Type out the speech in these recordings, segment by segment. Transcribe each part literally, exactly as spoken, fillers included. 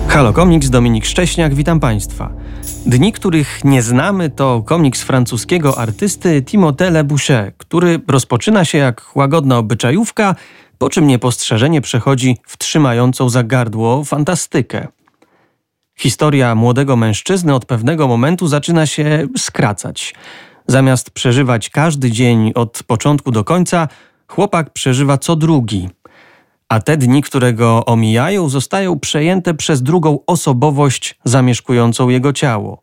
Halo Komiks, Dominik Szcześniak, witam Państwa. Dni, których nie znamy, to komiks francuskiego artysty Timothée Le Bouchet, który rozpoczyna się jak łagodna obyczajówka, po czym niepostrzeżenie przechodzi w trzymającą za gardło fantastykę. Historia młodego mężczyzny od pewnego momentu zaczyna się skracać. Zamiast przeżywać każdy dzień od początku do końca, chłopak przeżywa co drugi. A te dni, które go omijają, zostają przejęte przez drugą osobowość zamieszkującą jego ciało.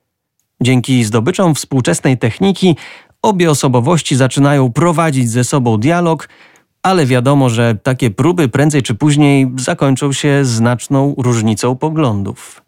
Dzięki zdobyczom współczesnej techniki obie osobowości zaczynają prowadzić ze sobą dialog, ale wiadomo, że takie próby prędzej czy później zakończą się znaczną różnicą poglądów.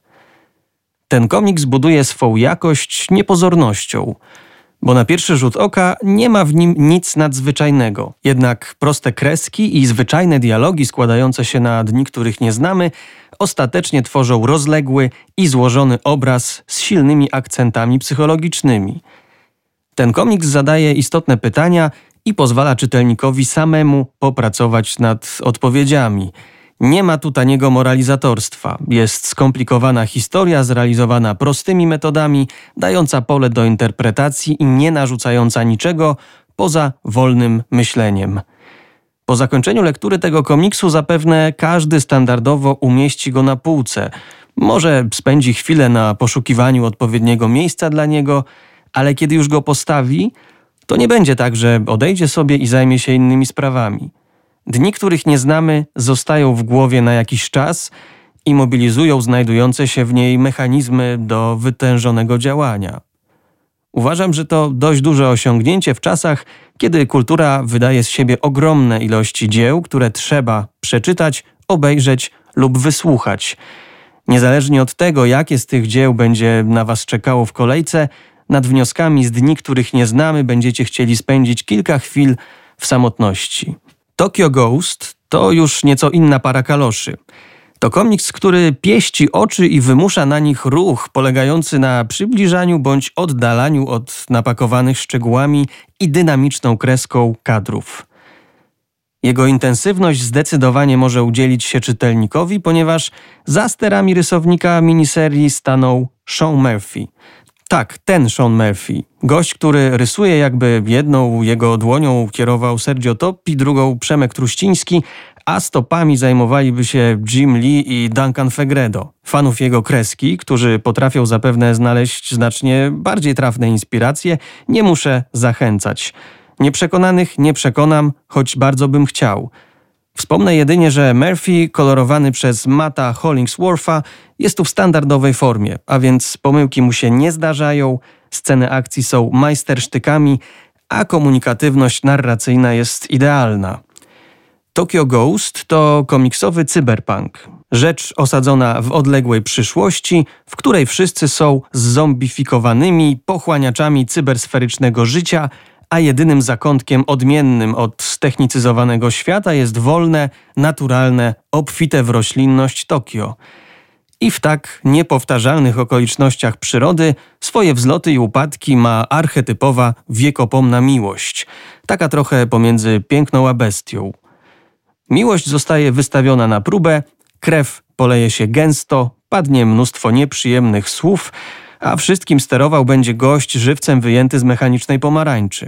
Ten komiks buduje swą jakość niepozornością, bo na pierwszy rzut oka nie ma w nim nic nadzwyczajnego. Jednak proste kreski i zwyczajne dialogi składające się na dni, których nie znamy, ostatecznie tworzą rozległy i złożony obraz z silnymi akcentami psychologicznymi. Ten komiks zadaje istotne pytania i pozwala czytelnikowi samemu popracować nad odpowiedziami. Nie ma tu taniego moralizatorstwa. Jest skomplikowana historia zrealizowana prostymi metodami, dająca pole do interpretacji i nie narzucająca niczego poza wolnym myśleniem. Po zakończeniu lektury tego komiksu zapewne każdy standardowo umieści go na półce. Może spędzi chwilę na poszukiwaniu odpowiedniego miejsca dla niego, ale kiedy już go postawi, to nie będzie tak, że odejdzie sobie i zajmie się innymi sprawami. Dni, których nie znamy, zostają w głowie na jakiś czas i mobilizują znajdujące się w niej mechanizmy do wytężonego działania. Uważam, że to dość duże osiągnięcie w czasach, kiedy kultura wydaje z siebie ogromne ilości dzieł, które trzeba przeczytać, obejrzeć lub wysłuchać. Niezależnie od tego, jakie z tych dzieł będzie na Was czekało w kolejce, nad wnioskami z dni, których nie znamy, będziecie chcieli spędzić kilka chwil w samotności. Tokyo Ghost to już nieco inna para kaloszy. To komiks, który pieści oczy i wymusza na nich ruch polegający na przybliżaniu bądź oddalaniu od napakowanych szczegółami i dynamiczną kreską kadrów. Jego intensywność zdecydowanie może udzielić się czytelnikowi, ponieważ za sterami rysownika miniserii stanął Sean Murphy. Tak, ten Sean Murphy. Gość, który rysuje, jakby jedną jego dłonią kierował Sergio Toppi, drugą Przemek Truściński, a stopami zajmowaliby się Jim Lee i Duncan Fegredo. Fanów jego kreski, którzy potrafią zapewne znaleźć znacznie bardziej trafne inspiracje, nie muszę zachęcać. Nieprzekonanych nie przekonam, choć bardzo bym chciał. Wspomnę jedynie, że Murphy, kolorowany przez Matta Hollingswortha, jest tu w standardowej formie, a więc pomyłki mu się nie zdarzają, sceny akcji są majstersztykami, a komunikatywność narracyjna jest idealna. Tokyo Ghost to komiksowy cyberpunk. Rzecz osadzona w odległej przyszłości, w której wszyscy są zombifikowanymi pochłaniaczami cybersferycznego życia, a jedynym zakątkiem odmiennym od ztechnicyzowanego świata jest wolne, naturalne, obfite w roślinność Tokio. I w tak niepowtarzalnych okolicznościach przyrody swoje wzloty i upadki ma archetypowa wiekopomna miłość, taka trochę pomiędzy piękną a bestią. Miłość zostaje wystawiona na próbę, krew poleje się gęsto, padnie mnóstwo nieprzyjemnych słów, a wszystkim sterował będzie gość żywcem wyjęty z mechanicznej pomarańczy.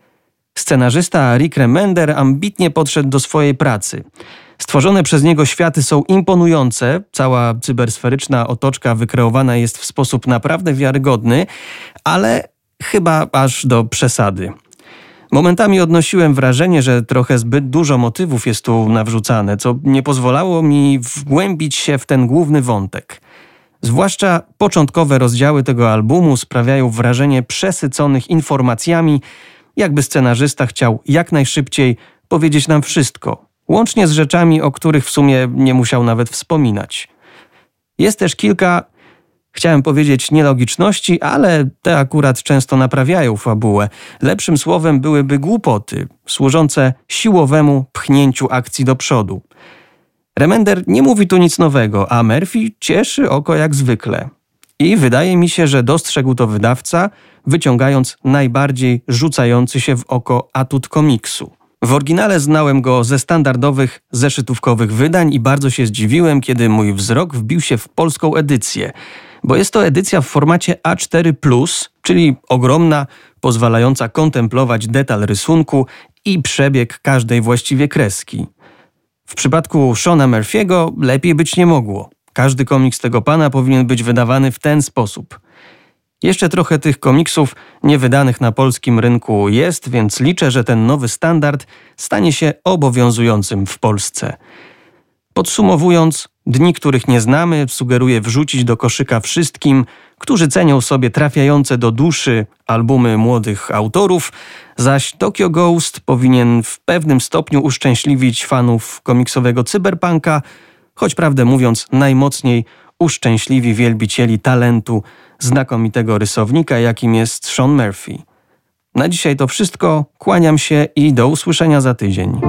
Scenarzysta Rick Remender ambitnie podszedł do swojej pracy. Stworzone przez niego światy są imponujące, cała cybersferyczna otoczka wykreowana jest w sposób naprawdę wiarygodny, ale chyba aż do przesady. Momentami odnosiłem wrażenie, że trochę zbyt dużo motywów jest tu nawrzucane, co nie pozwalało mi wgłębić się w ten główny wątek. Zwłaszcza początkowe rozdziały tego albumu sprawiają wrażenie przesyconych informacjami, jakby scenarzysta chciał jak najszybciej powiedzieć nam wszystko, łącznie z rzeczami, o których w sumie nie musiał nawet wspominać. Jest też kilka, chciałem powiedzieć, nielogiczności, ale te akurat często naprawiają fabułę. Lepszym słowem byłyby głupoty, służące siłowemu pchnięciu akcji do przodu. Remender nie mówi tu nic nowego, a Murphy cieszy oko jak zwykle. I wydaje mi się, że dostrzegł to wydawca, wyciągając najbardziej rzucający się w oko atut komiksu. W oryginale znałem go ze standardowych, zeszytówkowych wydań i bardzo się zdziwiłem, kiedy mój wzrok wbił się w polską edycję, bo jest to edycja w formacie A cztery plus, czyli ogromna, pozwalająca kontemplować detal rysunku i przebieg każdej właściwie kreski. W przypadku Seana Murphy'ego lepiej być nie mogło. Każdy komiks tego pana powinien być wydawany w ten sposób. Jeszcze trochę tych komiksów niewydanych na polskim rynku jest, więc liczę, że ten nowy standard stanie się obowiązującym w Polsce. Podsumowując, Dni, których nie znamy, sugeruję wrzucić do koszyka wszystkim, którzy cenią sobie trafiające do duszy albumy młodych autorów, zaś Tokyo Ghost powinien w pewnym stopniu uszczęśliwić fanów komiksowego cyberpunka, choć prawdę mówiąc najmocniej uszczęśliwi wielbicieli talentu znakomitego rysownika, jakim jest Sean Murphy. Na dzisiaj to wszystko, kłaniam się i do usłyszenia za tydzień.